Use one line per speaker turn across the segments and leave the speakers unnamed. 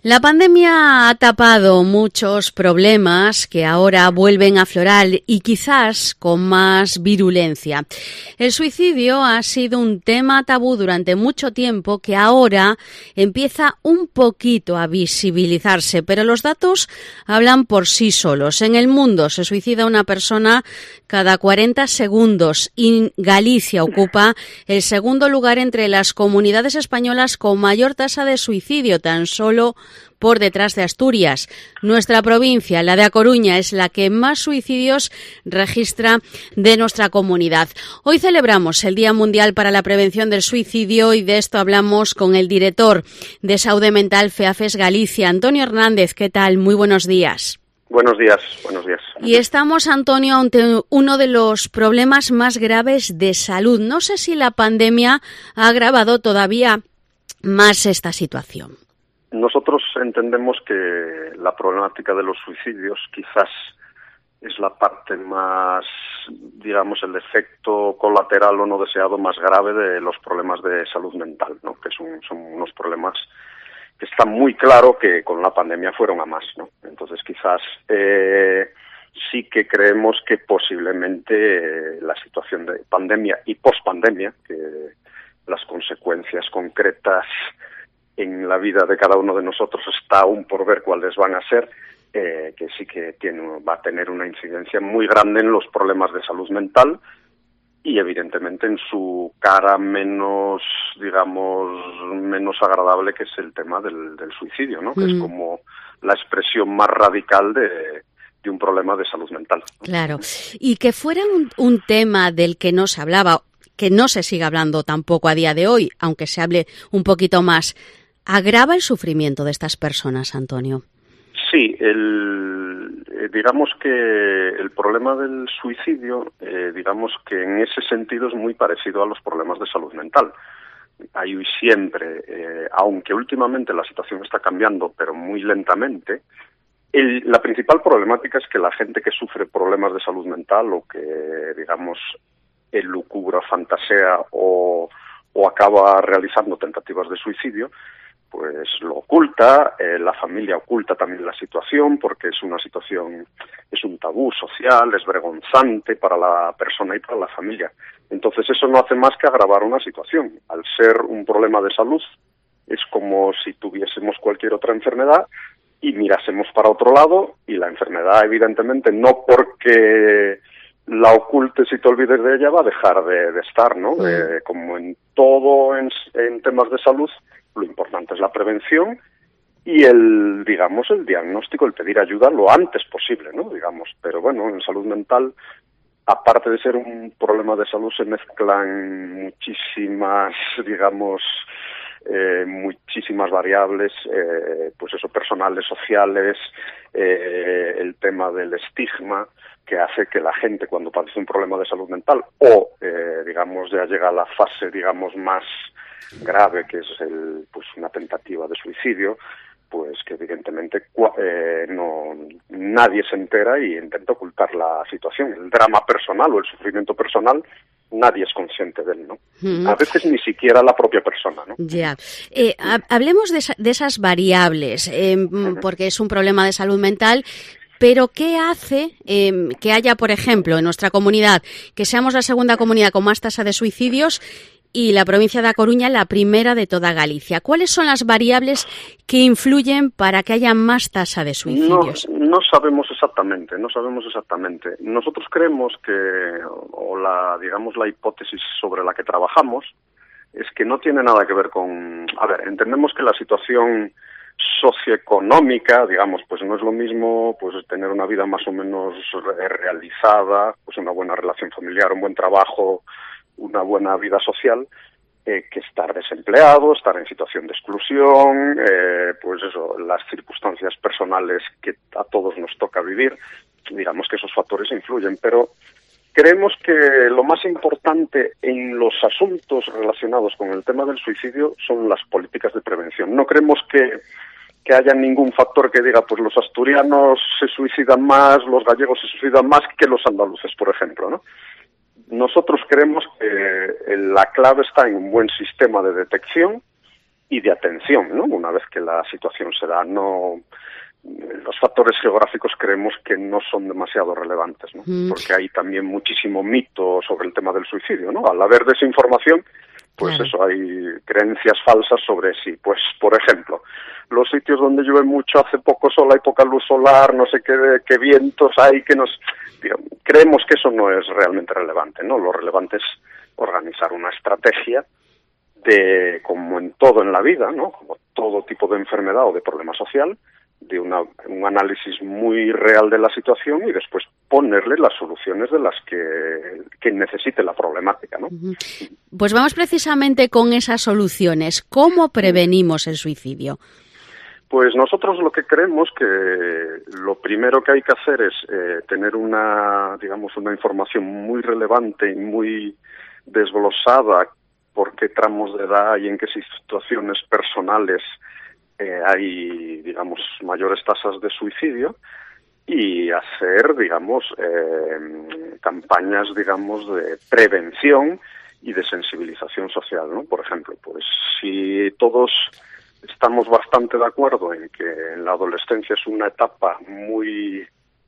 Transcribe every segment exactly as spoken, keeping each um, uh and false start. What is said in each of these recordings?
La pandemia ha tapado muchos problemas que ahora vuelven a aflorar y quizás con más virulencia. El suicidio ha sido un tema tabú durante mucho tiempo que ahora empieza un poquito a visibilizarse, pero los datos hablan por sí solos. En el mundo se suicida una persona cada cuarenta segundos y Galicia ocupa el segundo lugar entre las comunidades españolas con mayor tasa de suicidio, tan solo por detrás de Asturias. Nuestra provincia, la de A Coruña, es la que más suicidios registra de nuestra comunidad. Hoy celebramos el Día Mundial para la Prevención del Suicidio y de esto hablamos con el director de Saúde Mental FEAFES Galicia, Antonio Hernández. ¿Qué tal? Muy buenos días.
Buenos días, buenos días.
Y estamos, Antonio, ante uno de los problemas más graves de salud. No sé si la pandemia ha agravado todavía más esta situación.
Nosotros entendemos que la problemática de los suicidios quizás es la parte más, digamos, el efecto colateral o no deseado más grave de los problemas de salud mental, ¿no? Que son, son unos problemas que está muy claro que con la pandemia fueron a más, ¿no? Entonces quizás eh, sí que creemos que posiblemente eh, la situación de pandemia y pospandemia, que las consecuencias concretas en la vida de cada uno de nosotros está aún por ver cuáles van a ser, eh, que sí que tiene, va a tener una incidencia muy grande en los problemas de salud mental y evidentemente en su cara menos, digamos, menos agradable, que es el tema del, del suicidio, ¿no? Mm. Que es como la expresión más radical de, de un problema de salud mental, ¿no?
Claro, y que fuera un, un tema del que no se hablaba, que no se sigue hablando tampoco a día de hoy, aunque se hable un poquito más, ¿agrava el sufrimiento de estas personas, Antonio?
Sí, el, eh, digamos que el problema del suicidio, eh, digamos que en ese sentido es muy parecido a los problemas de salud mental. Hay siempre, eh, aunque últimamente la situación está cambiando, pero muy lentamente, el, la principal problemática es que la gente que sufre problemas de salud mental o que, digamos, elucubra, fantasea o, o acaba realizando tentativas de suicidio, pues lo oculta, eh, la familia oculta también la situación porque es una situación, es un tabú social, es vergonzante para la persona y para la familia. Entonces eso no hace más que agravar una situación. Al ser un problema de salud, es como si tuviésemos cualquier otra enfermedad y mirásemos para otro lado y la enfermedad, evidentemente, no porque la ocultes y te olvides de ella, va a dejar de, de estar, ¿no? Mm. Eh, como en todo en, en temas de salud, lo importante es la prevención y el, digamos, el diagnóstico, el pedir ayuda lo antes posible, ¿no? Digamos, pero bueno, en salud mental, aparte de ser un problema de salud, se mezclan muchísimas, digamos, eh, muchísimas variables, eh, pues eso, personales, sociales, eh, el tema del estigma, que hace que la gente cuando padece un problema de salud mental o, eh, digamos, ya llega a la fase, digamos, más grave, que es el, pues una tentativa de suicidio, pues que evidentemente eh, no nadie se entera y intenta ocultar la situación. El drama personal o el sufrimiento personal, nadie es consciente de él, ¿no? Uh-huh. A veces ni siquiera la propia persona, ¿no?
Ya. Eh, hablemos de, esa, de esas variables, eh, uh-huh. porque es un problema de salud mental. Pero ¿qué hace eh, que haya, por ejemplo, en nuestra comunidad, que seamos la segunda comunidad con más tasa de suicidios y la provincia de A Coruña la primera de toda Galicia? ¿Cuáles son las variables que influyen para que haya más tasa de suicidios?
No, no sabemos exactamente, no sabemos exactamente. Nosotros creemos que, o la, digamos, la hipótesis sobre la que trabajamos, es que no tiene nada que ver con... A ver, entendemos que la situación socioeconómica, digamos, pues no es lo mismo pues tener una vida más o menos realizada, pues una buena relación familiar, un buen trabajo, una buena vida social, eh, que estar desempleado, estar en situación de exclusión, eh, pues eso, las circunstancias personales que a todos nos toca vivir, digamos que esos factores influyen, pero creemos que lo más importante en los asuntos relacionados con el tema del suicidio son las políticas de prevención. No creemos que, que haya ningún factor que diga, pues los asturianos se suicidan más, los gallegos se suicidan más que los andaluces, por ejemplo, ¿no? Nosotros creemos que la clave está en un buen sistema de detección y de atención, ¿no? Una vez que la situación se da, no... Los factores geográficos creemos que no son demasiado relevantes, ¿no? Mm. Porque hay también muchísimo mito sobre el tema del suicidio, ¿no? Al haber desinformación, pues claro. Eso, hay creencias falsas sobre sí. Pues, por ejemplo, los sitios donde llueve mucho, hace poco sol, hay poca luz solar, no sé qué, qué vientos hay, que nos... Digamos, creemos que eso no es realmente relevante, ¿no? Lo relevante es organizar una estrategia de, como en todo en la vida, ¿no? Como todo tipo de enfermedad o de problema social, de una, un análisis muy real de la situación y después ponerle las soluciones de las que, que necesite la problemática, ¿no?
Pues vamos precisamente con esas soluciones. ¿Cómo prevenimos el suicidio?
Pues nosotros lo que creemos que lo primero que hay que hacer es eh, tener una, digamos, una información muy relevante y muy desglosada por qué tramos de edad y en qué situaciones personales Eh, hay, digamos, mayores tasas de suicidio y hacer, digamos, eh, campañas, digamos, de prevención y de sensibilización social, ¿no? Por ejemplo, pues si todos estamos bastante de acuerdo en que en la adolescencia es una etapa muy,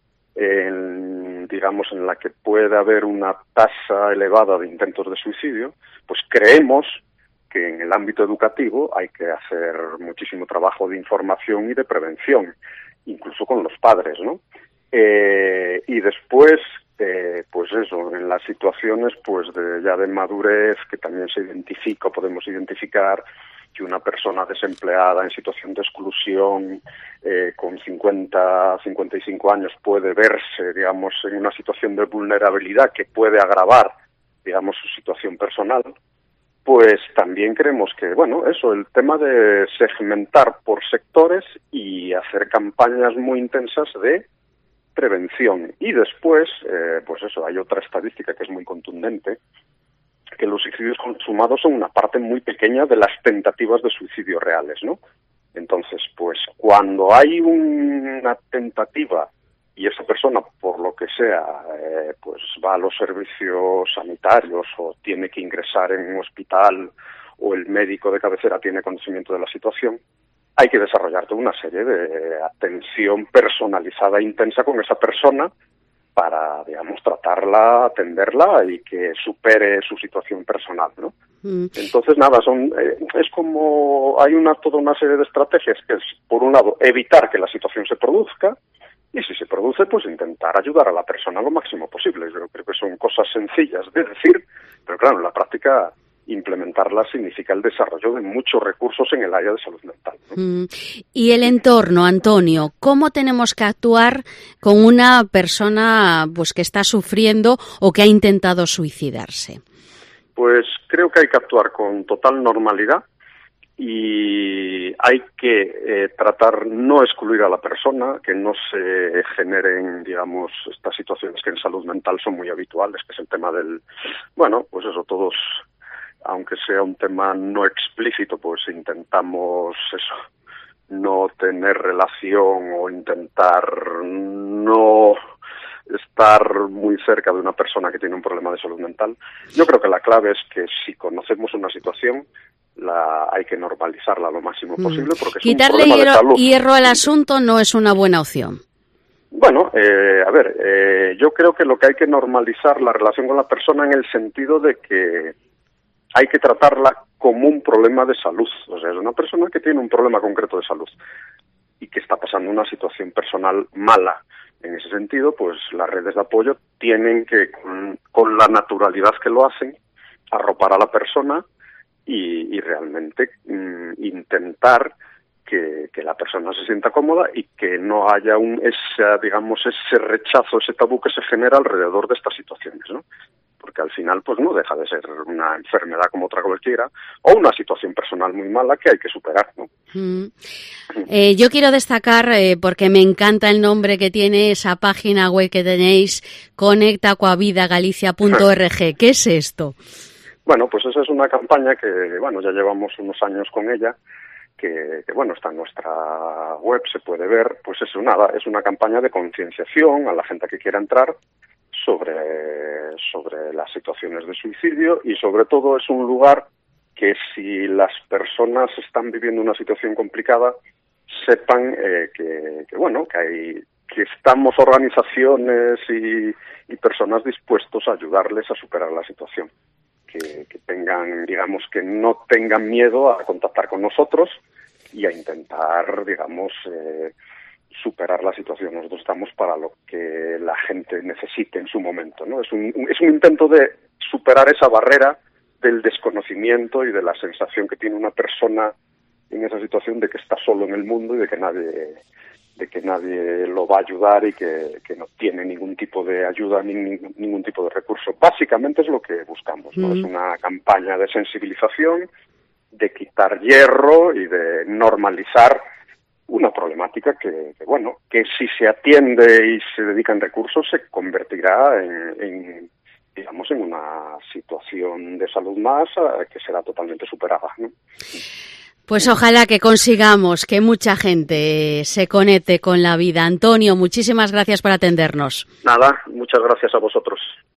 eh, digamos, en la que puede haber una tasa elevada de intentos de suicidio, pues creemos que en el ámbito educativo hay que hacer muchísimo trabajo de información y de prevención, incluso con los padres, ¿no? Eh, y después, eh, pues eso, en las situaciones pues de ya de madurez, que también se identifica, podemos identificar que una persona desempleada en situación de exclusión eh, con cincuenta, cincuenta y cinco años puede verse, digamos, en una situación de vulnerabilidad que puede agravar, digamos, su situación personal. Pues también creemos que, bueno, eso, el tema de segmentar por sectores y hacer campañas muy intensas de prevención. Y después, eh, pues eso, hay otra estadística que es muy contundente, que los suicidios consumados son una parte muy pequeña de las tentativas de suicidio reales, ¿no? Entonces, pues cuando hay una tentativa y esa persona, por lo que sea, eh, pues va a los servicios sanitarios o tiene que ingresar en un hospital o el médico de cabecera tiene conocimiento de la situación, hay que desarrollar toda una serie de atención personalizada e intensa con esa persona para, digamos, tratarla, atenderla y que supere su situación personal, ¿no? Mm. Entonces, nada, son eh, es como hay una toda una serie de estrategias que es, por un lado, evitar que la situación se produzca, y si se produce, pues intentar ayudar a la persona lo máximo posible. Yo creo que son cosas sencillas de decir, pero claro, en la práctica implementarlas significa el desarrollo de muchos recursos en el área de salud mental, ¿no?
Mm. Y el entorno, Antonio, ¿cómo tenemos que actuar con una persona pues que está sufriendo o que ha intentado suicidarse?
Pues creo que hay que actuar con total normalidad y hay que eh, tratar no excluir a la persona, que no se generen, digamos, estas situaciones que en salud mental son muy habituales, que es el tema del, bueno, pues eso, todos, aunque sea un tema no explícito, pues intentamos eso, no tener relación o intentar no estar muy cerca de una persona que tiene un problema de salud mental. Yo creo que la clave es que si conocemos una situación, la hay que normalizarla lo máximo posible, porque es
Quitarle
un problema
hierro,
de salud.
hierro al asunto no es una buena opción.
Bueno, eh, a ver, eh, yo creo que lo que hay que normalizar la relación con la persona en el sentido de que hay que tratarla como un problema de salud. O sea, es una persona que tiene un problema concreto de salud y que está pasando una situación personal mala. En ese sentido, pues las redes de apoyo tienen que, con, con la naturalidad que lo hacen, arropar a la persona y, y realmente mm, intentar que, que la persona se sienta cómoda y que no haya un ese, digamos, ese rechazo, ese tabú que se genera alrededor de estas situaciones, ¿no? Porque al final pues no deja de ser una enfermedad como otra cualquiera o una situación personal muy mala que hay que superar, ¿no?
Mm. Eh, yo quiero destacar, eh, porque me encanta el nombre que tiene esa página web que tenéis, conecta coavida galicia punto org. ¿Qué es esto?
Bueno, pues esa es una campaña que, bueno, ya llevamos unos años con ella, que, que bueno, está en nuestra web, se puede ver, pues es una, es una campaña de concienciación a la gente que quiera entrar sobre, sobre las situaciones de suicidio y sobre todo es un lugar que si las personas están viviendo una situación complicada, sepan eh, que, que, bueno, que hay, que estamos organizaciones y, y personas dispuestos a ayudarles a superar la situación. Que, que tengan, digamos, que no tengan miedo a contactar con nosotros y a intentar, digamos, eh, superar la situación. Nosotros estamos para lo que la gente necesite en su momento, ¿no? Es un, es un intento de superar esa barrera del desconocimiento y de la sensación que tiene una persona en esa situación de que está solo en el mundo y de que nadie de que nadie lo va a ayudar y que, que no tiene ningún tipo de ayuda ni ningún, ningún tipo de recurso. Básicamente es lo que buscamos, ¿no? Mm. Es una campaña de sensibilización, de quitar hierro y de normalizar una problemática que, que, bueno, que si se atiende y se dedican recursos se convertirá en, en digamos, en una situación de salud más que será totalmente superada, ¿no?
Pues ojalá que consigamos que mucha gente se conecte con la vida. Antonio, muchísimas gracias por atendernos.
Nada, muchas gracias a vosotros.